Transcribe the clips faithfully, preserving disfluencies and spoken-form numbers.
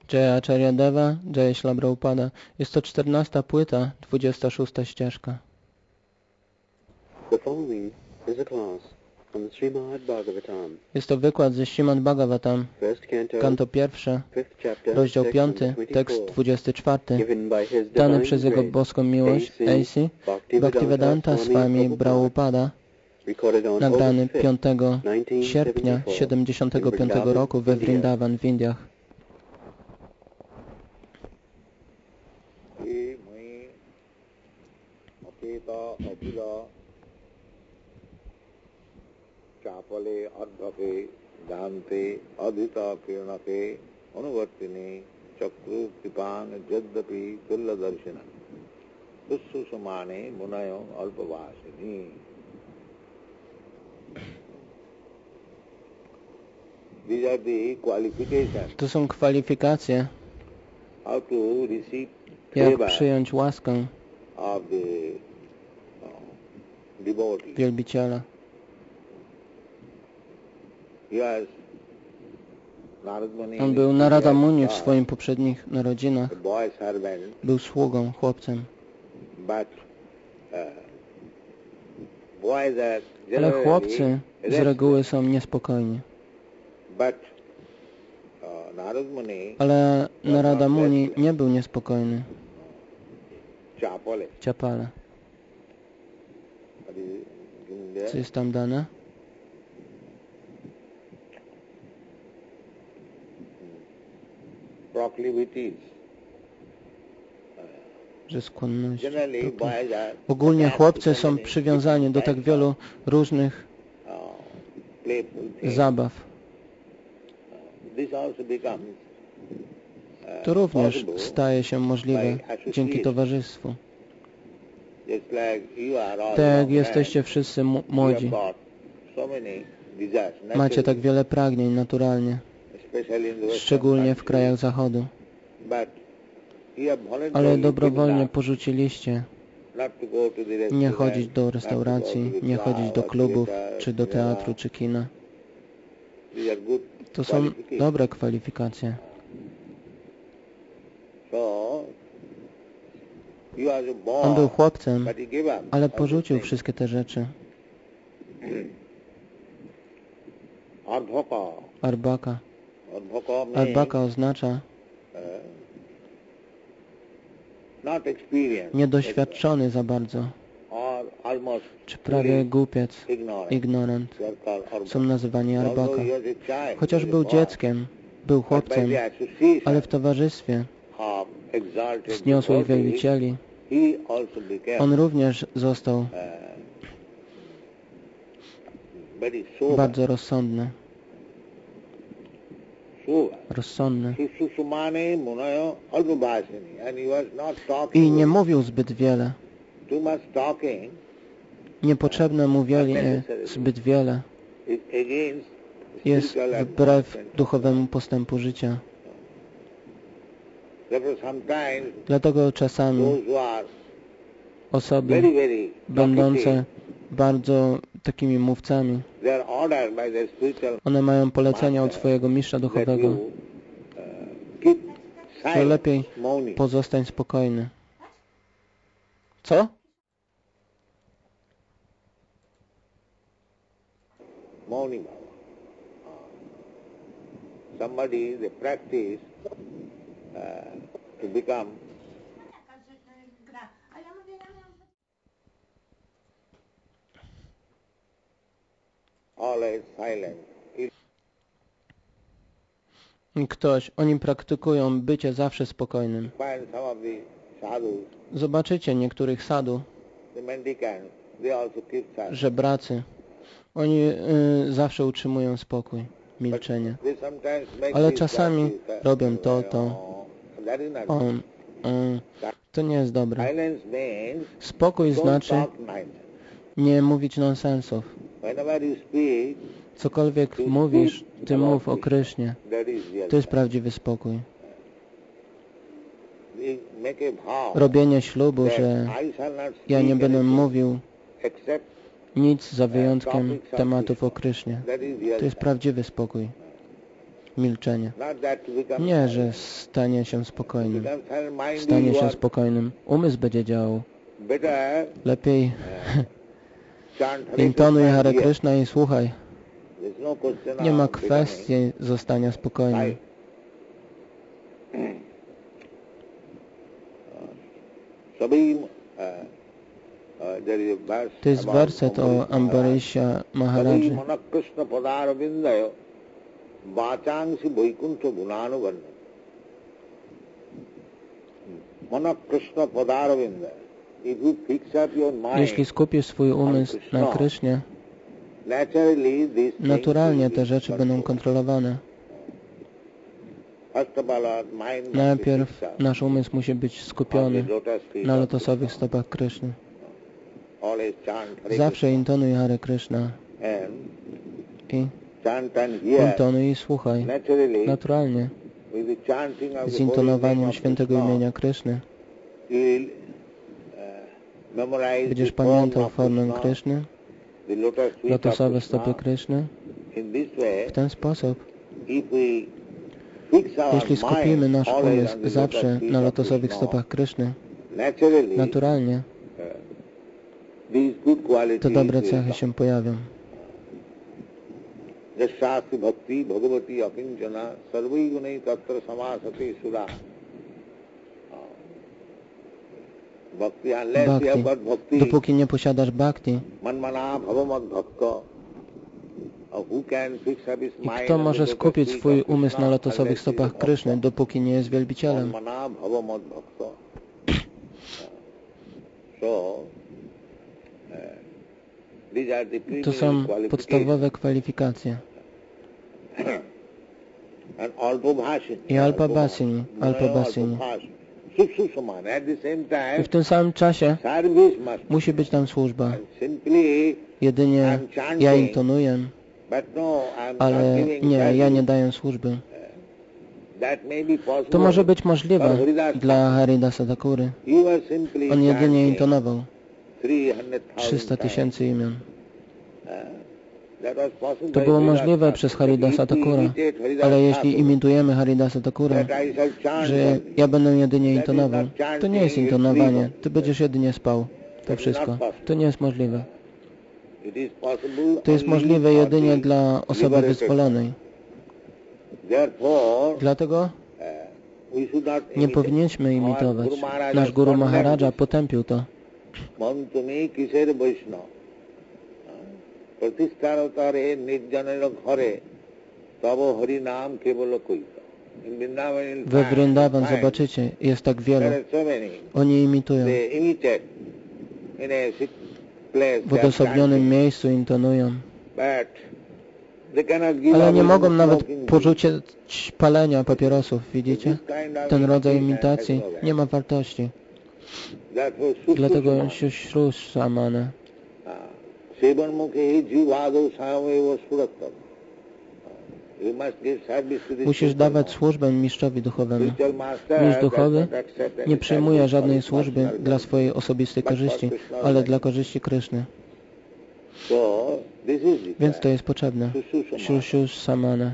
Jaya Acharya Deva, Jaya Śrīla Prabhupada. Jest to czternasta płyta, dwudziesta szósta ścieżka. The following is a class on the Srimad Bhagavatam. Jest to wykład ze Śrīmad Bhagavatam, First canto, kanto pierwsze, fifth chapter, rozdział section piąty, tekst twenty-four, dwudziesty czwarty, given by His dany Divine przez Jego Grace, boską miłość, A C A C, Bhaktivedanta Swami Prabhupada, recorded on nagrany August fifth, piątego nineteen sierpnia seventy-four, siedemdziesiątego in piątego Vrindavan, roku we India. Vrindavan w Indiach. चापले अध्वके दान्ते अधीता किरणके अनुवर्तिने चक्रु कृपान यद्यपि तुल्यदर्शन दुःसुषमाने मुनयो अल्पवासिनी. These are the qualifications. To są kwalifikacje, How to receive jak favor przyjąć łaskę of the uh, devotee. wielbiciela. Yes. Narad Muni, On był Narada Muni w swoich poprzednich narodzinach. a boy servant, Był sługą, chłopcem. but uh, boys are Ale generally chłopcy z restless. reguły są niespokojni. But uh, Narad Muni Ale was Narada not Muni restless. nie był niespokojny. Chapale. Ciapale. What is given there? Co jest tam dane? Proclivities. Że skłonności. Generally boys are Ogólnie attached chłopcy to so są many przywiązani do tak different wielu types różnych of, uh, playful things. zabaw. This also becomes uh, To również possible staje się możliwe dzięki towarzystwu. just like you are all Tak jak young jesteście men, wszyscy m- you have młodzi. got so many desires, Macie tak naturally, wiele pragnień naturalnie, especially in the Western szczególnie w countries. krajach zachodu. But you have voluntarily Ale given dobrowolnie up porzuciliście not to go to the nie restaurant, chodzić do not to restauracji, go to the nie club chodzić do or klubów, theater, czy do cinema. teatru, czy kina. These are good To są qualifications. dobre kwalifikacje. So, he was a boy, On był chłopcem, but he gave up ale all these porzucił things. wszystkie te rzeczy. Ardhaka. Arbaka. Ardhaka means Arbaka oznacza uh, not experienced, niedoświadczony za bardzo, or almost czy prawie fully głupiec, ignorant. ignorant. They are called Ardhaka. Są nazywani Although Arbaka. he was a child, Chociaż he was był a boy, dzieckiem, był but by chłopcem, the association ale w towarzystwie of exalted wzniosłych devotees, wielbicieli he also became on również został uh, very sober. bardzo rozsądny. sober. rozsądny. Sususumane munayo alpabhashini, and he was not I talking. nie mówił zbyt wiele. Too much talking Niepotrzebne mówienie zbyt wiele is against jest spiritual wbrew advancement. duchowemu postępu życia. Therefore sometimes Dlatego czasami those who are osoby very, very będące talkative, bardzo takimi mówcami, they are ordered by their spiritual one mają polecenia od master swojego mistrza that duchowego, you, uh, keep że silent, lepiej mouning. pozostań spokojny. Co? Mouning. Somebody, they practice uh, to become always silent. I ktoś, oni praktykują bycie zawsze spokojnym. Find some of the sadhus, Zobaczycie niektórych sadhu, the mendicants, they also keep silent. żebracy. Oni y, zawsze utrzymują spokój, milczenie. They sometimes make Ale these czasami practices, robią to, to. uh, that is not O, y, to nie jest dobre. Silence means Spokój don't znaczy talk nonsense. nie mówić nonsensów. Whenever you speak, Cokolwiek mówisz, ty mów o Krysznie. that is real. To jest prawdziwy spokój. We make a vow Robienie ślubu, that że I shall not ja nie speak będę anything mówił except nic za wyjątkiem tematów o Krysznie. that is real. To jest prawdziwy spokój. milczenie. Not that to become Nie, że silent. stanie się spokojnym. Become silent, mind Stanie will się work spokojnym. Umysł będzie działał. better. Lepiej Chant Hare intonuj Krishna Hare and hear. Krishna i słuchaj. There's no question Nie ma of kwestii zostania spokojnym. becoming Sabim, uh, uh, there is a verse To jest about werset o Ambarisha Ambarisha Maharaj. Maharadży. Sabim Manakrishna Padaravindayo Vachangsi Vaikuntha Gunanu Manakrishna Padaravindayo. If you fix up your mind, Jeśli skupisz swój umysł na Krysznie, naturally these things naturalnie will be te rzeczy będą controlled. kontrolowane. First of all, our mind must be Najpierw fixed up nasz umysł musi być on skupiony the lotus feet na of lotosowych Krishna. stopach Kryszny. Always chant Hare Zawsze Krishna intonuj Hare Krishna and i chant and hear. intonuj i słuchaj. Naturally, Naturalnie, with the chanting of z the holy name intonowaniem of świętego Krishna, imienia Kryszny, you'll uh, memorize będziesz the form pamiętał of formę Krishna, Kryszny, the lotus feet of lotosowe stopy Krishna. Kryszny. In this way, W ten sposób, if we fix our jeśli skupimy mind nasz always umysł on the zawsze lotus feet na of lotosowych Krishna, stopach Kryszny, naturally, naturalnie uh, these good qualities te dobre will cechy come. się pojawią. Yashasti bhakti bhagavati akinchana sarvai gunai tatra samasati sura. Bhakti, unless you have Bhakti. got bhakti, Dopóki nie posiadasz bhakti, manmana bhavamad bhakta, who can fix up his i mind kto on the może lotus skupić feet swój of umysł Krishna na lotosowych unless he is a stopach Kryszny, bhakta? dopóki nie jest wielbicielem? Manmana bhavamad bhakta. So, uh, these are the To preliminary są qualifications. podstawowe kwalifikacje. And Alpabhashini. I Alpabhashini, Alpabhashini. Sususamana. At the same I time, w tym samym czasie service must musi być tam służba. And simply, Jedynie ja intonuję, but no, I'm not ale giving nie, ja service. nie daję służby. That may be possible. To może być for możliwe Haridas dla Thakur. Haridasa Thakury. He was simply On jedynie chanting intonował three hundred thousand trzysta times. tysięcy imion. Uh, that was possible To by było Haridas możliwe Thakur. przez But Haridasa if we Thakura, imitate Haridas ale jeśli Thakur, imitujemy Haridasa Thakura, that I shall chant że only. ja będę jedynie That is intonował, not chanting, to nie jest it's intonowanie, sleep. ty będziesz jedynie spał. To That is wszystko. not possible. To nie jest możliwe. It is possible To jest only możliwe for jedynie the dla osoby liberated. wyzwolonej. Therefore, Dlatego uh, we should not nie imitate. powinniśmy Our imitować. Guru Maharaj Nasz has Guru condemned Maharaja this. potępił to. Mantumi kisher Vaishnav. Pratishtharatare nirjanera ghare tavo hari naam kevalo koita. In Vrindavan you'll We find- Vrindavan find zobaczycie, jest tak wielu. there are so many. Oni imitują. They imitate in a sick place. W they are odosobnionym chanting, miejscu intonują. but they cannot give Ale up nie even mogą nawet smoking. porzucić palenia papierosów, widzicie? This kind of Ten rodzaj imitation has imitacji no value. nie ma wartości. Therefore, Sushruta Dlatego Samana. siuśrusz samane. Sevanmukhi jivado sameva surattam. You must give service to the Musisz spiritual dawać master. służbę mistrzowi duchowemu. Spiritual master Mistrz duchowy does not accept any nie przyjmuje service for żadnej his służby personal dla benefit. swojej osobistej korzyści, ale dla korzyści Kryszny. So, this is required. Więc to jest potrzebne. Siuśrusz samane.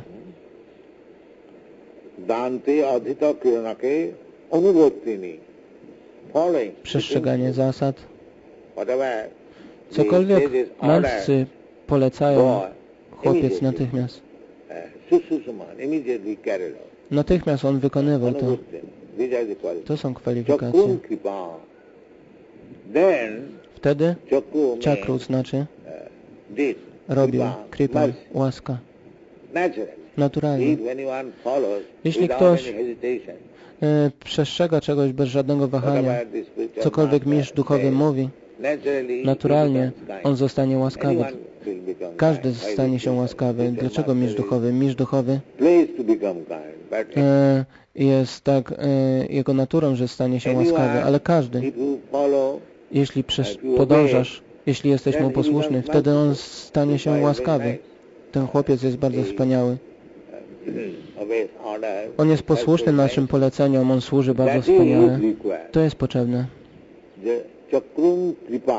Dante adhita kiranake anuvartini. Following. Przestrzeganie zasad. Whatever the Cokolwiek sages order, mędrcy polecają, boy, chłopiec immediately, natychmiast. uh, Sususuman, immediately carried out. Natychmiast on wykonywał to. Anuvartini. These are the qualities. To są kwalifikacje. Chakrum kripa. Then Wtedy chakru czakru means znaczy uh, this. robił, Kripa, kripa, mercy. łaska. Naturally. Naturalnie. If anyone follows Jeśli without ktoś any hesitation, e, przestrzega czegoś bez żadnego wahania, whatever the spiritual cokolwiek master mistrz duchowy says, mówi, naturally he naturalnie becomes kind. on zostanie łaskawy. Anyone will become Każdy kind. Why stanie the się spiritual łaskawy. master Dlaczego is mistrz duchowy? Mistrz duchowy placed to become kind. But e, jest tak e, jego naturą, że stanie się łaskawy, ale każdy, if you follow, jeśli przesz- podążasz, jeśli jesteś mu posłuszny, wtedy on stanie się łaskawy. Ten chłopiec jest bardzo wspaniały. obeys order, On jest posłuszny naszym poleceniom, on służy bardzo that is wspaniale. required. To jest potrzebne. The chakrum kripa.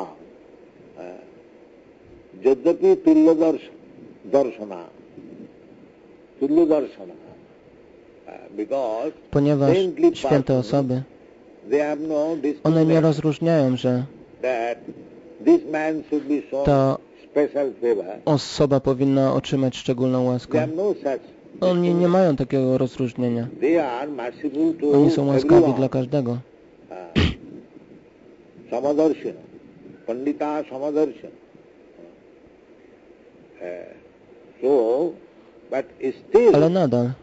Jadyapi tulya dars- darshana. Tulya darshana. because ponieważ saintly święte persons, osoby, they have no one nie discrimination rozróżniają, że that this man should be shown ta special favor. osoba powinna otrzymać szczególną They łaskę. have no such. Oni nie mają takiego rozróżnienia. They are merciful to Oni są łaskawi everyone. dla każdego. Ah. Samadarshana. Pandita Samadarshana. Uh, so, but still, Ale nadal, uh,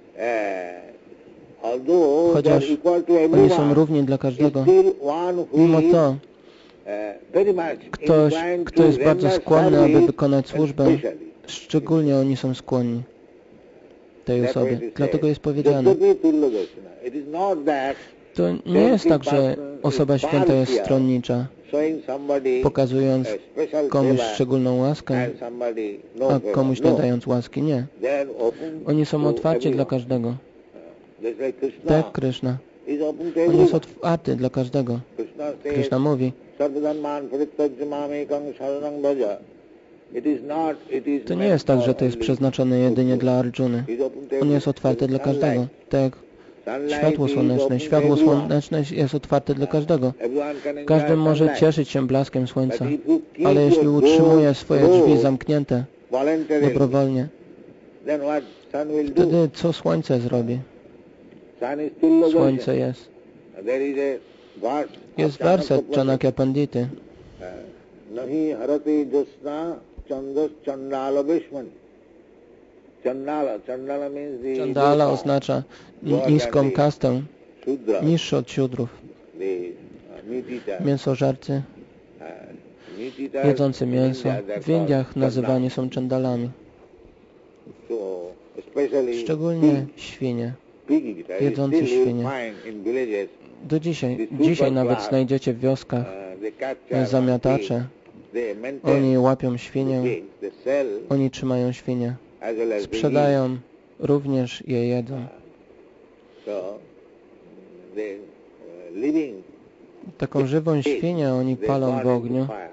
although they are chociaż equal to oni są everyone, równi dla każdego, still one who mimo is to uh, very much ktoś, inclined kto to jest bardzo render skłonny, aby service, wykonać służbę, especially. szczególnie oni są skłonni tej That's why osobie. it is Dlatego said, jest powiedziane, Jasyati Tulladarshana. It is not that to nie jest tak, że osoba święta jest stronnicza, showing somebody pokazując a special komuś favor szczególną łaskę, and somebody no a favor. komuś nie No. dając łaski. Nie. They are open Oni są to otwarci dla everyone. każdego. Just like Krishna Tak jak Kryszna. is open to On everyone. jest otwarty dla każdego. Krishna says, Kryszna mówi, Sarvadharman parityajya mamekam sharanam vraja. It is not, it is to nie meant jest tak, for że to jest only przeznaczone jedynie dla Arjuny. He is open to On jest everyone. otwarty dla Sunlight. każdego. Tak jak Sunlight światło is słoneczne. open to Światło everyone. słoneczne jest otwarte dla każdego. Everyone can enjoy Każdy może sunlight. cieszyć się blaskiem słońca. But if you keep Ale jeśli your utrzymuje doors swoje drzwi closed zamknięte voluntarily, dobrowolnie, then what sun will do? wtedy co słońce zrobi? Sun is still Słońce jest. There is a verse Jest of werset Chanakya Chanakya Pandity. Uh, Nahi harati josna chandas chandala vishmani. Chandala, chandala means the Chandala Gosha, oznacza Goa niską Gandhi, kastę, Shudra, niższy od siódrów. the uh, meat eater. Mięsożarcy Uh, meat eaters jedzący in mięso India, they're w Indiach called nazywani chandala. są czandalami. So, especially Szczególnie pig, świnie, pig eater. jedzący Still you świnie. find in villages, Do dzisiaj, the super dzisiaj nawet class, znajdziecie w wioskach uh, they capture zamiatacze. they maintain Oni łapią świnię, the pigs, they sell oni trzymają świnie, as well as they eat. sprzedają, również je jedzą. So, they uh, living Taką żywą świnię oni they palą burn w into ogniu. fire.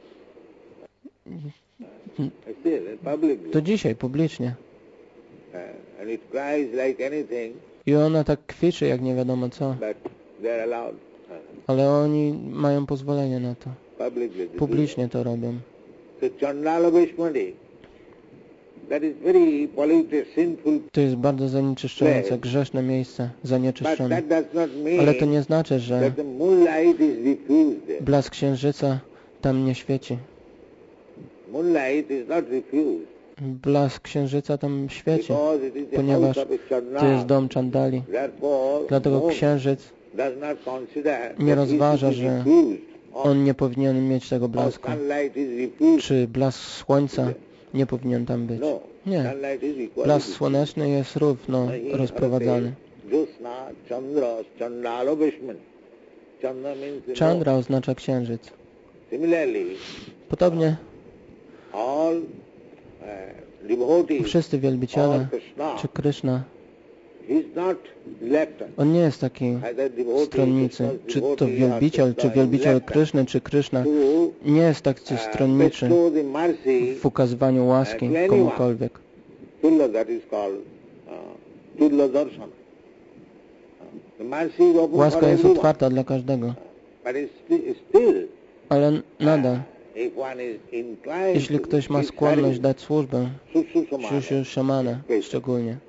Still, publicly. Do dzisiaj, publicznie. Uh, and it cries like anything, I ona tak kwiczy jak nie wiadomo co. but they're allowed uh, Ale oni mają pozwolenie na to. publicly. to do Publicznie to robią. that. So Chandala Vishmati, that is very polluted, sinful, To jest bardzo zanieczyszczające, grzeszne miejsce, but zanieczyszczone. that does not mean Ale to nie znaczy, że that the moonlight is refused there. blask księżyca tam nie świeci. Moonlight is not refused Blask księżyca tam świeci, because it is the ponieważ house of a to jest Chandala. dom Chandali. Therefore, Dlatego moon księżyc, does not consider nie that it rozważa, is że refused or, on nie powinien mieć tego or blasku. sunlight is refused. Czy blask słońca nie powinien tam być. No, Nie. sunlight is equal. Blask słoneczny jest równo rozprowadzany. Josna, Chandra, Chandala Vishman. Chandra means the Chandra moon. oznacza księżyc. Similarly, Podobnie all uh, devotees wszyscy wielbiciele, or Krishna, czy Kryszna, he is not elected. on nie jest taki Either devotee, stronnicy. Krishna's Czy to devotee or wielbiciel, czy Krishna is wielbiciel elected Kryszny, czy Kryszna, to, nie jest tak uh, stronniczy bestow the mercy, w ukazywaniu łaski to anyone. komukolwiek. Tulla, that is called uh, Tulla Darshan. Uh, the mercy is open Łaska for jest everyone. otwarta dla każdego, But it's sti- still, ale nadal, if one is inclined jeśli to ktoś ma give skłonność service, dać służbę, Susushamana, siusiu szamana szczególnie, uh,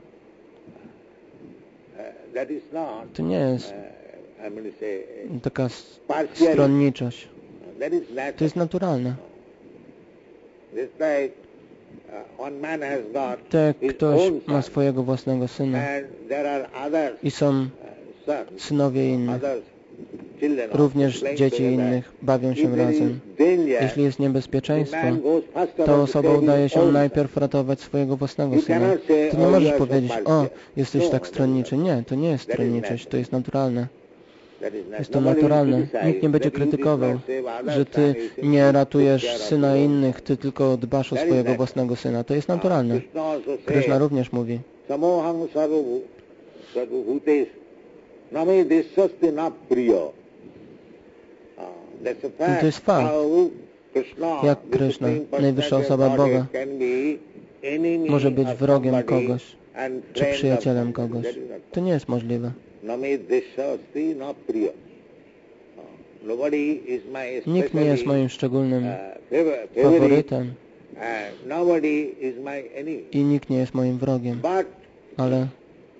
that is not, to nie jest uh, I'm going to say, taka s- partiality. stronniczość. That is natural. To jest naturalne. Just like uh, one man has got Tak jak his ktoś own ma son, swojego własnego syna and there are others, i są uh, sons, synowie innych, others, children również also playing dzieci together. innych bawią If się there is razem. danger, Jeśli jest the niebezpieczeństwo, man goes first to about to osoba save udaje his się own najpierw ratować swojego własnego You syna. cannot say, Ty nie "Oh, możesz you are so powiedzieć, o, partial." jesteś No, tak stronniczy. Nie, to nie jest That is stronniczość, natural. to jest naturalne. That is not- Jest to nobody will naturalne. criticize Nikt nie będzie that you did krytykował, not save others' że ty son, you simply nie took ratujesz care of syna your own innych, son. ty tylko dbasz o That is swojego natural. własnego syna. To jest Ah, naturalne. Krishna also Krishna says, również mówi, Samohang sarvu sarvabhutesh name deshasti na priya. Ah, That's a fact. to jest fakt. How Krishna, Jak the Krishna, Supreme najwyższa Personality osoba of Boga, Godhead, can be enemy może być of wrogiem somebody kogoś and czy friend of przyjacielem somebody. kogoś. That is not To nie jest możliwe. Na me desha asti na priya. Nobody is my Nikt nie jest moim szczególnym uh, favor- favorite, faworytem and nobody is my enemy. i nikt nie jest moim wrogiem. But Ale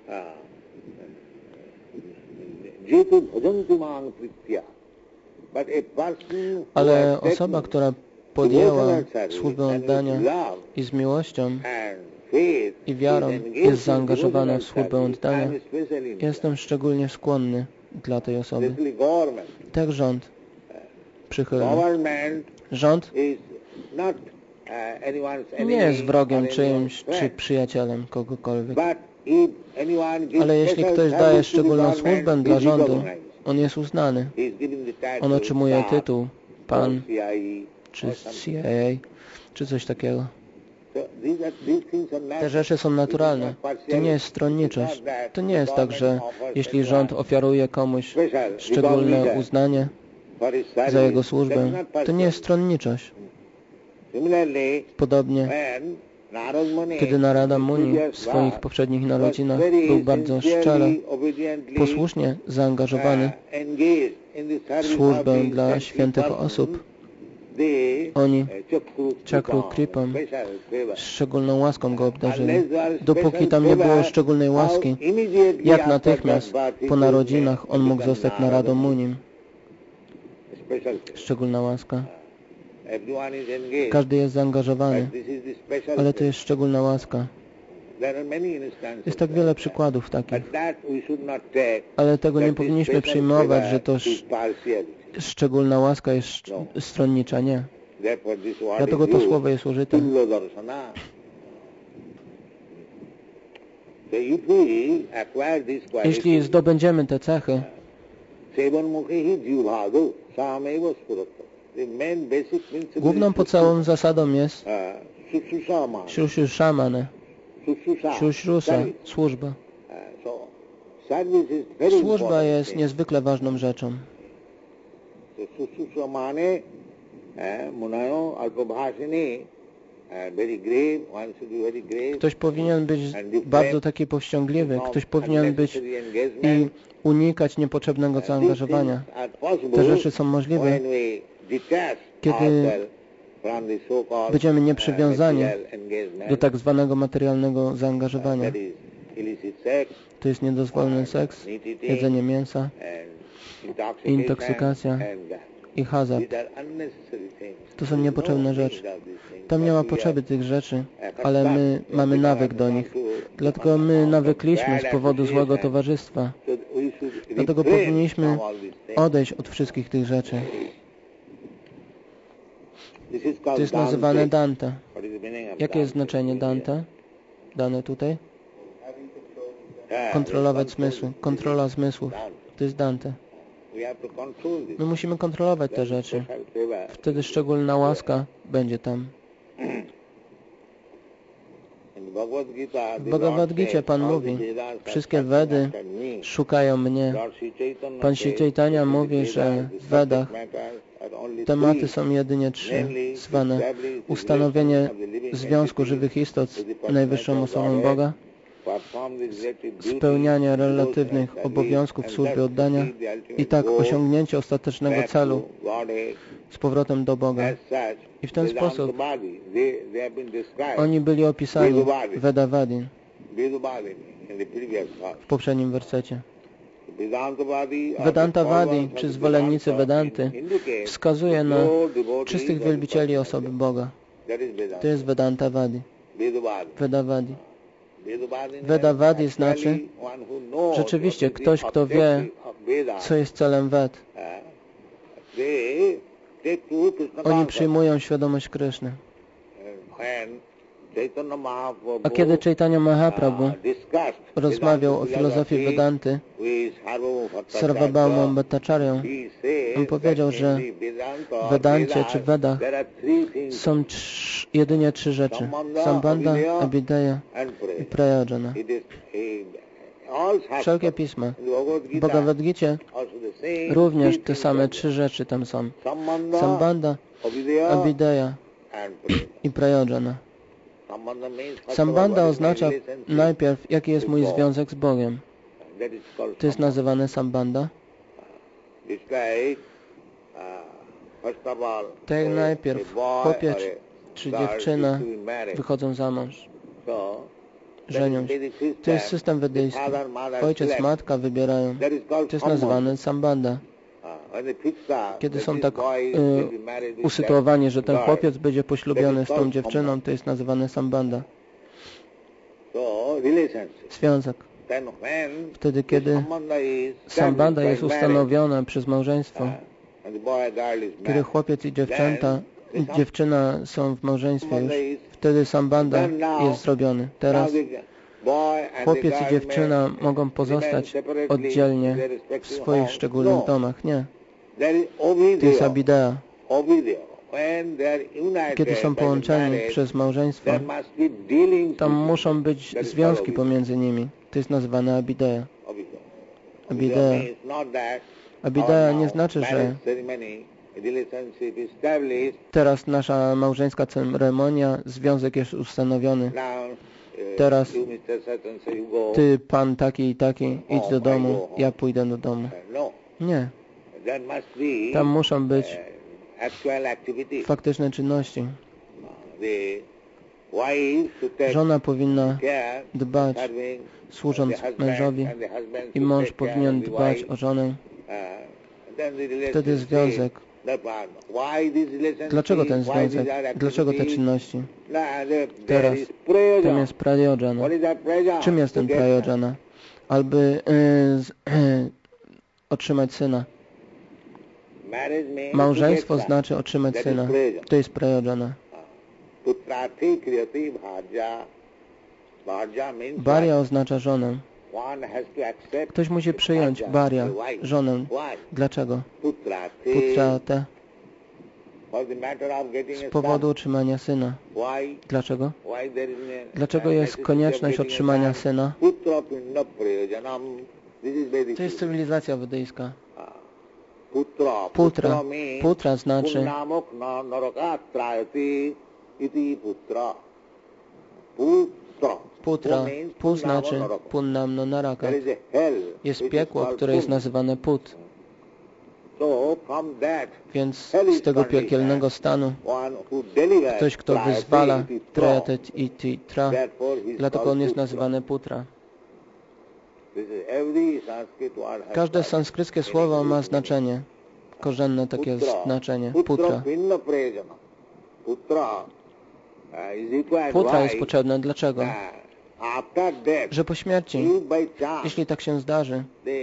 jetu bhajanti mang pritya. But a person who Ale has taken osoba, która podjęła devotional service służbę and with oddania love i z miłością and faith i wiarą is engaged jest in zaangażowana w devotional służbę service, oddania, I'm especially in jestem szczególnie skłonny dla tej osoby. especially government. Tak rząd przychylny. Government Rząd is not uh, anyone's enemy nie jest wrogiem or czyimś anyone's czy friend. przyjacielem kogokolwiek. But if anyone gives Ale jeśli special ktoś service daje to the szczególną government, służbę he dla is rządu, recognized. on jest uznany. He is given the title On otrzymuje Star tytuł pan or C I A czy or something. C I A czy coś takiego. So these are- these things are Te natural. rzeczy są naturalne. To nie jest stronniczość. To nie jest tak, że jeśli rząd ofiaruje komuś szczególne uznanie For his za service, jego that służbę, is not to nie partial. jest stronniczość. Similarly, Podobnie, when Narad Muni, kiedy Narada in Muni previous w swoich birth, poprzednich was narodzinach very był bardzo sincerely, szczere, obediently, posłusznie zaangażowany uh, engaged in the w service służbę of the dla saintly świętych person, osób. they, Oni uh, Chakru Chakru Kripam, Kripam special favor. szczególną łaską go obdarzyli. Unless there is Dopóki special tam nie favor, było szczególnej how łaski, immediately jak after natychmiast that birth he po could narodzinach on mógł become zostać Narada Naradą Muni. Munim. Special favor. Szczególna łaska. Everyone is engaged. Każdy jest zaangażowany, But this is the special ale to favor. jest szczególna łaska. There are many instances Jest tak like wiele that. przykładów takich, But that we should not take, ale tego nie that this powinniśmy special przyjmować, favor że to is sz- partiality. szczególna łaska jest sz- No. stronnicza. Nie. Therefore this word Dlatego is to used, słowo jest użyte. tullo darsana. So if we acquire this Jeśli quality, zdobędziemy te cechy, sevanmukhihi jivbhadu sameva spurata. The main basic principle główną is podstawową zasadą jest uh, sususama, śruszamane, sususa, śruszrusa, service. służba. Uh, so service is very Służba important jest thing. niezwykle ważną rzeczą. So sususamane uh, munayo alpabhashini, uh, very grave, one should be very grave. Ktoś powinien być bardzo taki powściągliwy, ktoś powinien być i unikać niepotrzebnego zaangażowania. Te rzeczy są możliwe, kiedy będziemy nieprzywiązani do tak zwanego materialnego zaangażowania. To jest niedozwolony seks, jedzenie mięsa, intoksykacja i hazard. To są niepotrzebne rzeczy. Tam nie ma potrzeby tych rzeczy, ale my mamy nawyk do nich. Dlatego my nawykliśmy z powodu złego towarzystwa. Dlatego powinniśmy odejść od wszystkich tych rzeczy. To jest nazywane Dante. Jakie jest znaczenie Dante? Dane tutaj? Kontrolować zmysły. Kontrola zmysłów. To jest Dante. My musimy kontrolować te rzeczy. Wtedy szczególna łaska będzie tam. W Bhagavad Gita Pan mówi, wszystkie Wedy szukają mnie. Pan Sri Chaitanya mówi, że w Wedach tematy są jedynie trzy, zwane ustanowienie związku żywych istot z najwyższą osobą Boga, spełnianie relatywnych obowiązków w służbie oddania i tak osiągnięcie ostatecznego celu z powrotem do Boga. I w ten sposób oni byli opisani w Vedavadin w poprzednim wersecie. Vedantavadi, czy zwolennicy Vedanty, wskazuje na czystych wielbicieli osoby Boga. To jest Vedantavadi. Vedavadi. Vedavadi znaczy rzeczywiście ktoś, kto wie, co jest celem Ved. Oni przyjmują świadomość Kryszny. A kiedy Chaitanya Mahaprabhu rozmawiał o filozofii Vedanty z Sarvabhaumą Bhattacharyą, on powiedział, że w Vedancie czy Vedach są trz, jedynie trzy rzeczy. Sambandha, Abhideya i Prayojana. Wszelkie pisma. W Bhagavad Gita również te same trzy rzeczy tam są. Sambandha, Abhideya i Prayojana. Sambandha oznacza najpierw, jaki jest mój związek z Bogiem. To jest nazywane sambandha. Tak jak najpierw chłopiec czy dziewczyna wychodzą za mąż, żenią się. To jest system wedyjski. Ojciec, matka wybierają. To jest nazywane sambandha. Kiedy są tak y, usytuowani, że ten chłopiec będzie poślubiony z tą dziewczyną, to jest nazywane sambandha. Związek. Wtedy, kiedy sambandha jest ustanowiona przez małżeństwo, kiedy chłopiec i dziewczęta, i dziewczyna są w małżeństwie już, wtedy sambandha jest zrobiony. Teraz chłopiec i dziewczyna mogą pozostać oddzielnie w swoich szczególnych domach. Nie. To jest abhidaya. Kiedy są połączeni przez małżeństwo, tam muszą być związki pomiędzy nimi. To jest nazywane abhidaya. Abhidaya. Abhidaya nie znaczy, że teraz nasza małżeńska ceremonia, związek jest ustanowiony. Teraz ty, pan taki i taki, idź do domu, ja pójdę do domu. Nie. Tam muszą być faktyczne czynności. Żona powinna dbać, służąc mężowi, i mąż powinien dbać o żonę. Wtedy związek. Dlaczego ten związek? Dlaczego te czynności? Teraz tam jest prayojana. Czym jest ten prayojana? Aby y, z, y, otrzymać syna. Małżeństwo znaczy otrzymać syna. To jest prayojana. Bharya oznacza żonę. Ktoś musi przyjąć bharya, żonę. Dlaczego? Putrate. Z powodu otrzymania syna. Dlaczego? Dlaczego jest konieczność otrzymania syna? To jest cywilizacja wedyjska. Putra. Putra znaczy Putra. Pu znaczy Punnamno Narakat. Jest piekło, które jest nazywane Put. Więc z tego piekielnego stanu ktoś, kto wyzwala Trayatet iti tra, dlatego on jest nazywany Putra. Każde sanskryckie słowo ma znaczenie. Korzenne takie znaczenie. Putra. Putra jest potrzebne. Dlaczego? Że po śmierci, jeśli tak się zdarzy,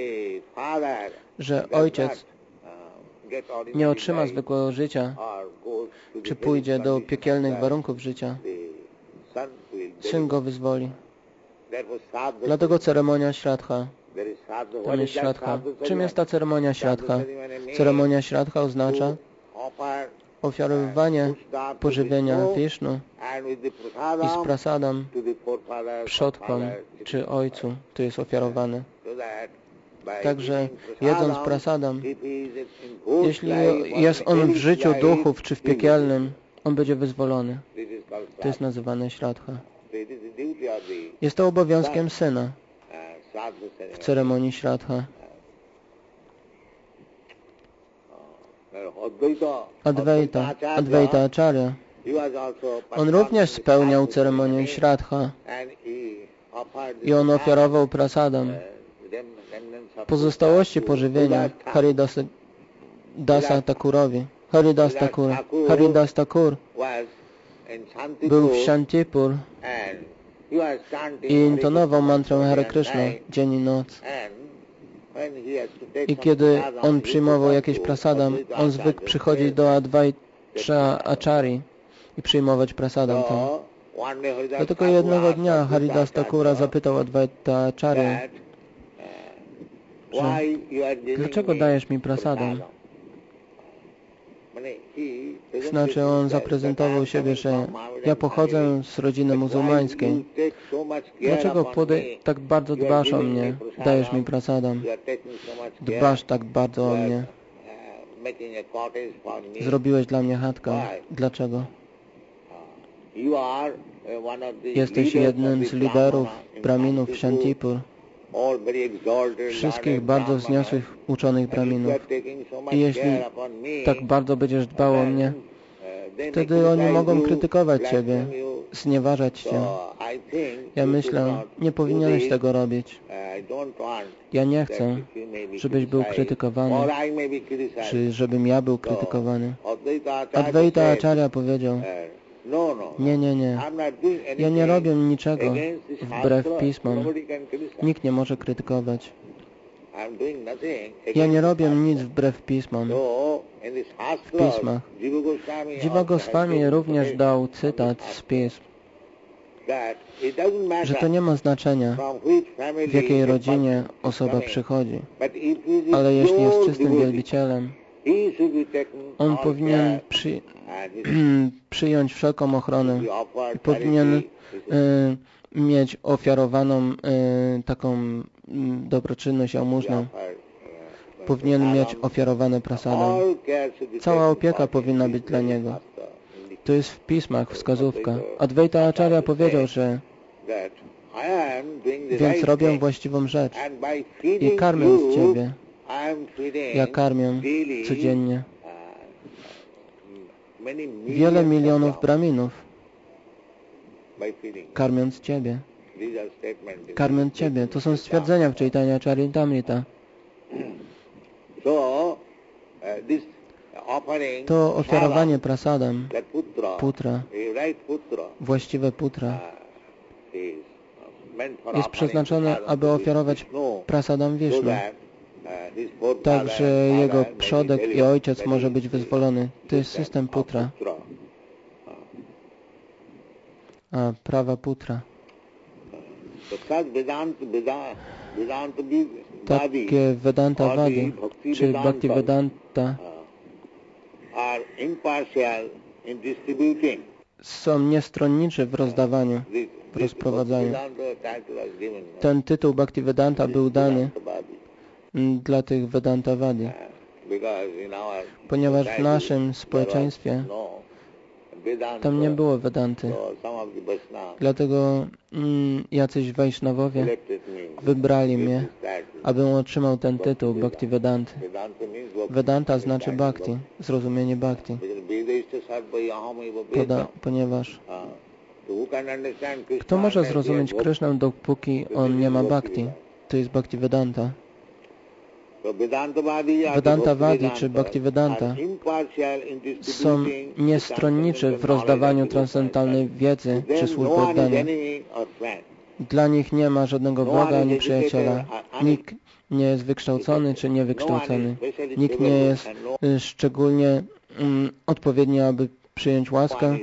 że ojciec nie otrzyma zwykłego życia, czy pójdzie do piekielnych warunków życia, syn go wyzwoli. Dlatego ceremonia Śradha. Tam jest Śradha. Czym jest ta ceremonia Śradha? Ceremonia Śradha oznacza ofiarowywanie pożywienia Vishnu i z prasadam przodkom czy ojcu, to jest ofiarowane. Także jedząc prasadam, jeśli jest on w życiu duchów czy w piekielnym, on będzie wyzwolony. To jest nazywane Śradha. Jest to obowiązkiem syna w ceremonii Śradha. Advaita, Advaita Acharya. On również spełniał ceremonię Śradha i on ofiarował prasadam pozostałości pożywienia Haridasa Dasa Thakurowi. Haridas Thakur. Haridas Thakur był w Shantipur i intonował mantrę Hare Krishna dzień i noc. I kiedy on przyjmował jakieś prasadam, on zwykł przychodzić do Advaita Acharya i przyjmować prasadam tam. Dlatego jednego dnia Haridas Thakura zapytał Advaita Acharya, że dlaczego dajesz mi prasadam? Znaczy on zaprezentował siebie, że ja pochodzę z rodziny muzułmańskiej. Dlaczego tak bardzo dbasz o mnie? Dajesz mi prasadam. Dbasz tak bardzo o mnie. Zrobiłeś dla mnie chatkę. Dlaczego? Jesteś jednym z liderów Brahminów w Shantipur, wszystkich bardzo wzniosłych uczonych Brahminów. I jeśli tak bardzo będziesz dbał o mnie, wtedy oni mogą krytykować Ciebie, znieważać Cię. Ja myślę, nie powinieneś tego robić. Ja nie chcę, żebyś był krytykowany, czy żebym ja był krytykowany. Advaita Acharya powiedział, nie, nie, nie. Ja nie robię niczego wbrew pismom. Nikt nie może krytykować. Ja nie robię nic wbrew pismom. W pismach. Jiva Goswami również dał cytat z pism, że to nie ma znaczenia, w jakiej rodzinie osoba przychodzi. Ale jeśli jest czystym wielbicielem, on powinien przy, przyjąć wszelką ochronę i powinien y, mieć ofiarowaną y, taką y, dobroczynność jałmużnę. Powinien mieć ofiarowane prasada. Cała opieka powinna być dla niego. To jest w pismach wskazówka. Advaita Acharya powiedział, że więc robię właściwą rzecz i karmiąc Ciebie, ja karmię codziennie wiele milionów Brahminów, karmiąc Ciebie. Karmiąc Ciebie. To są stwierdzenia w Chaitanya Charitamrita. To ofiarowanie prasadam, putra, właściwe putra, jest przeznaczone, aby ofiarować prasadam Wisznu. Tak, że jego przodek i ojciec może być wyzwolony. To jest system putra. A, prawa putra. Takie Vedanta Vadi, czy Bhakti Vedanta, są niestronniczy w rozdawaniu, w rozprowadzaniu. Ten tytuł Bhakti Vedanta był dany dla tych Vedanta Vadi, ponieważ w naszym społeczeństwie tam nie było Vedanty. Dlatego mm, jacyś Vaishnawowie wybrali mnie, abym otrzymał ten tytuł Bhakti Vedanty. Vedanta znaczy Bhakti, zrozumienie Bhakti. Poda, ponieważ kto może zrozumieć Krishnę, dopóki on nie ma Bhakti? To jest Bhakti Vedanta. Vedanta Vadi czy Bhakti Vedanta są niestronniczy w rozdawaniu transcendentalnej wiedzy czy służby oddania. Dla nich nie ma żadnego wroga ani przyjaciela. Nikt nie jest wykształcony czy niewykształcony. Nikt nie jest y, szczególnie um, odpowiedni, aby przyjąć łaskę.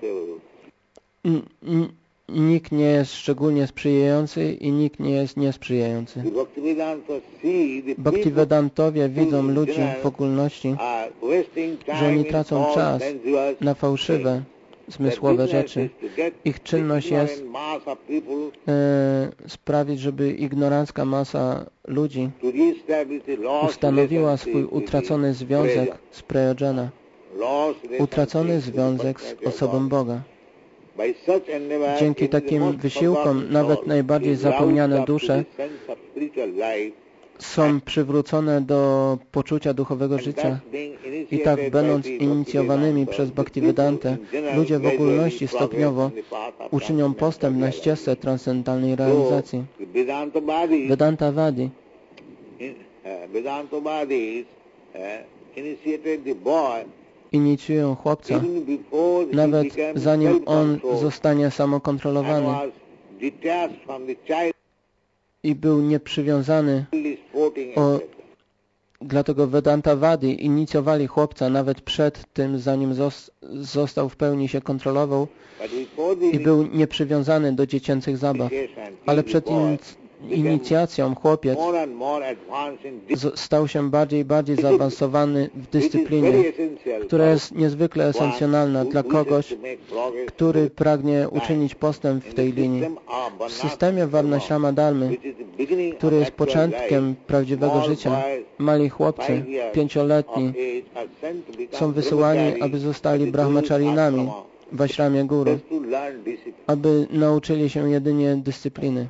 N n Nikt nie jest szczególnie sprzyjający i nikt nie jest niesprzyjający. Bhaktivedantowie widzą ludzi w ogólności, że oni tracą czas na fałszywe, zmysłowe rzeczy. Ich czynność jest e, sprawić, żeby ignorancka masa ludzi ustanowiła swój utracony związek z Prayojana, utracony związek z osobą Boga. Dzięki takim wysiłkom nawet najbardziej zapomniane dusze są przywrócone do poczucia duchowego życia. I tak, będąc inicjowanymi przez Bhaktivedantę, ludzie w ogólności stopniowo uczynią postęp na ścieżce transcendentalnej realizacji. Vedanta Vadi inicjują chłopca, nawet zanim on zostanie samokontrolowany i był nieprzywiązany. O, dlatego Vedanta Vadi inicjowali chłopca nawet przed tym, zanim został w pełni się kontrolował i był nieprzywiązany do dziecięcych zabaw. Ale przed inic inicjacją chłopiec stał się bardziej i bardziej zaawansowany w dyscyplinie, która jest niezwykle esencjonalna dla kogoś, który pragnie uczynić postęp w tej linii. W systemie Varnashrama Dharmy, który jest początkiem prawdziwego życia, mali chłopcy, pięcioletni, są wysyłani, aby zostali brahmacharinami w ashramie guru, aby nauczyli się jedynie dyscypliny.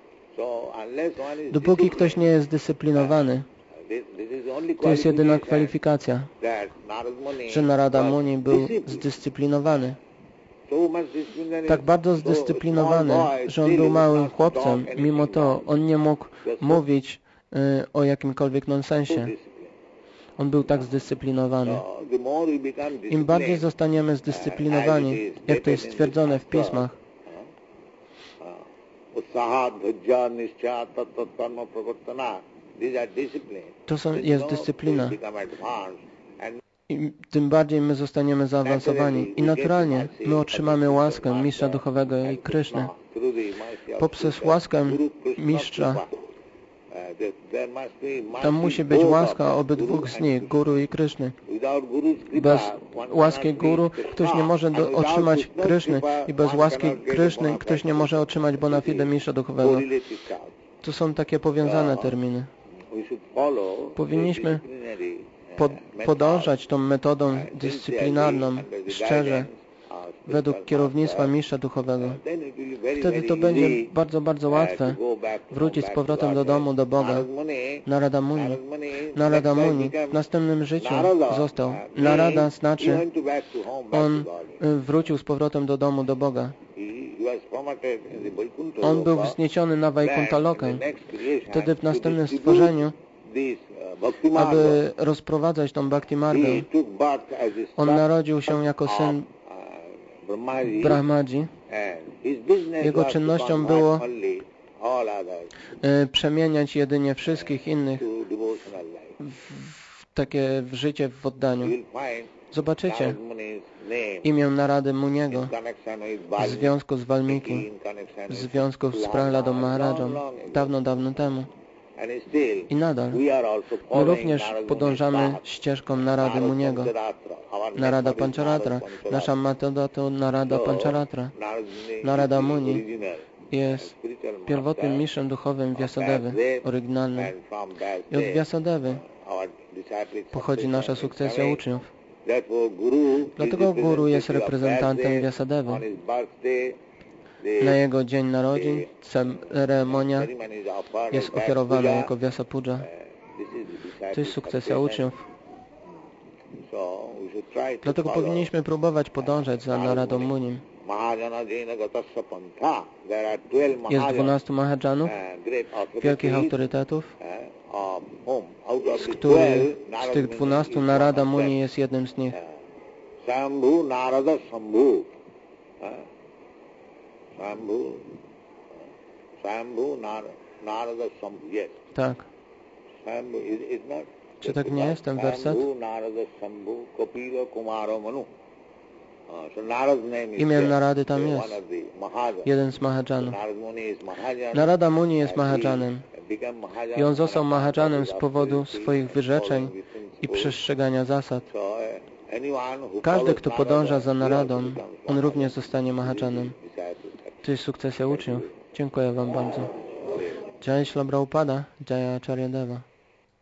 Dopóki ktoś nie jest dyscyplinowany, to jest jedyna kwalifikacja, że Narada Muni był zdyscyplinowany. Tak bardzo zdyscyplinowany, że on był małym chłopcem. Mimo to on nie mógł mówić y, o jakimkolwiek nonsensie. On był tak zdyscyplinowany. Im bardziej zostaniemy zdyscyplinowani, jak to jest stwierdzone w pismach, to są, jest dyscyplina. I tym bardziej my zostaniemy zaawansowani. I naturalnie my otrzymamy łaskę Mistrza Duchowego i Kryszny. Poprzez łaskę Mistrza tam musi być łaska obydwóch z nich, Guru i Kryszny. Bez łaski Guru ktoś nie może do, otrzymać Kryszny i bez łaski Kryszny ktoś nie może otrzymać bona fide Mistrza Duchowego. To są takie powiązane terminy. Powinniśmy pod, podążać tą metodą dyscyplinarną, szczerze, według kierownictwa Mistrza Duchowego. Wtedy to będzie bardzo, bardzo łatwe wrócić z powrotem do domu, do Boga. Narada Muni. Narada Muni w następnym życiu został. Narada znaczy, on wrócił z powrotem do domu, do Boga. On był wzniesiony na Vaikuntha Lokę. Wtedy w następnym stworzeniu, aby rozprowadzać tą Bhakti Margę, on narodził się jako syn Brahmadzi. Jego czynnością było przemieniać jedynie wszystkich innych w takie w życie w oddaniu. Zobaczycie imię Narady Muniego w związku z Valmiki, w związku z Prahladą Maharadżą dawno, dawno temu. I nadal my również podążamy ścieżką Narady Muniego. Narada Pancharatra. Nasza metoda to Narada Pancharatra. Narada Muni jest pierwotnym mistrzem duchowym Vyasadevy, oryginalnym. I od Vyasadevy pochodzi nasza sukcesja uczniów. Dlatego Guru jest reprezentantem Vyasadevy. Na jego dzień narodzin ceremonia jest ofiarowana jako Vyasa Puja. To jest sukcesja uczniów. Dlatego powinniśmy próbować podążać za Naradą Munim. Jest dwunastu Mahadżanów, wielkich autorytetów, z których z tych dwunastu Narada Muni jest jednym z nich. Shambhu, Narada, Shambhu. Shambhu, Shambhu, Narada, Shambhu. Yes. Tak. Shambhu is, is not. Czy tak nie jest ten werset? Shambhu, Narada, Shambhu, Kapila, Kumaro, Manu. So Narada's name is Imię Narady tam jest. Jeden z Mahadżanów. Narada Muni jest Mahadżanem. I on został Mahadżanem z powodu swoich wyrzeczeń i przestrzegania zasad. Każdy, kto podąża za Naradą, on również zostanie Mahadżanem. To jest sukcesja uczniów. Dziękuję Wam bardzo. Jai Śla Prabhupada, Jai Acharya Deva.